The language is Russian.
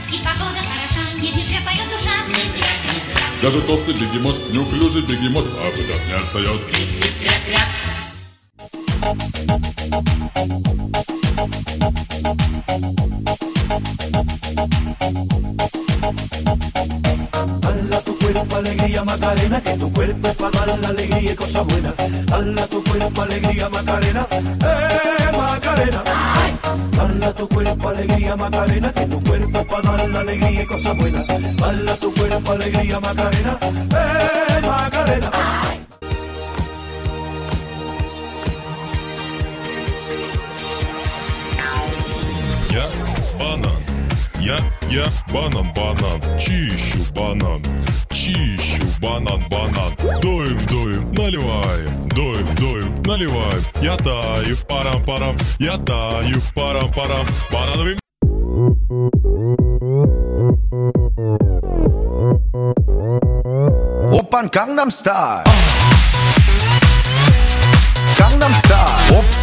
и погода хороша, не зря поет душа, не зря. Даже толстый бегемот, неуклюжий бегемот, а куда не отстает. Кря-кря-кря. Dale a tu cuerpo alegría Macarena, que tu cuerpo es para dar la alegría y cosas buenas. Dale a tu cuerpo alegría Macarena, Macarena. Dale a tu cuerpo alegría Macarena, que tu cuerpo es para dar la alegría y cosas buenas. Dale a tu cuerpo alegría Macarena, Macarena. Я банан, я банан, чищу банан, банан, доим, наливаем, доим, наливаем. Я таю, парам, я таю, парам, банановым. Oppan Gangnam Style. Gangnam Style.